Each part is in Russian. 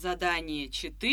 Задание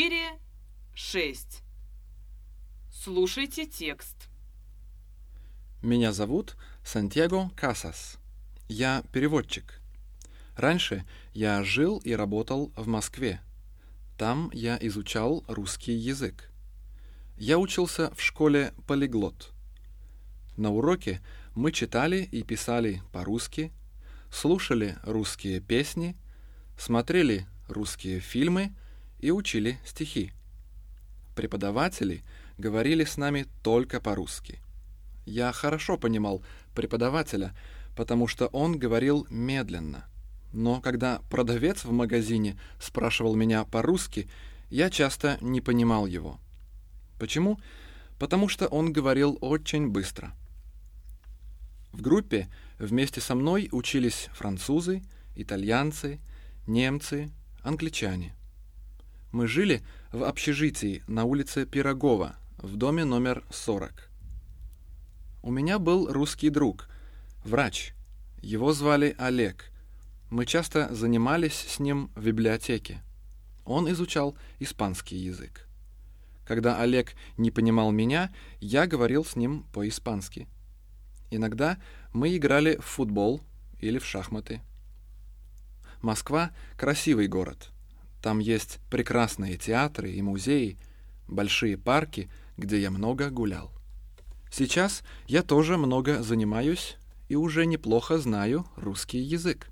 4.6. Слушайте текст. Меня зовут Сантьяго Касас. Я переводчик. Раньше я жил и работал в Москве. Там я изучал русский язык. Я учился в школе «Полиглот». На уроке мы читали и писали по-русски, слушали русские песни, смотрели русские фильмы и учили стихи. Преподаватели говорили с нами только по-русски. Я хорошо понимал преподавателя, потому что он говорил медленно. Но когда продавец в магазине спрашивал меня по-русски, я часто не понимал его. Почему? Потому что он говорил очень быстро. В группе вместе со мной учились французы, итальянцы, немцы, англичане. Мы жили в общежитии на улице Пирогова, в доме номер 40. У меня был русский друг, врач. Его звали Олег. Мы часто занимались с ним в библиотеке. Он изучал испанский язык. Когда Олег не понимал меня, я говорил с ним по-испански. Иногда мы играли в футбол или в шахматы. Москва – красивый город. Там есть прекрасные театры и музеи, большие парки, где я много гулял. Сейчас я тоже много занимаюсь и уже неплохо знаю русский язык.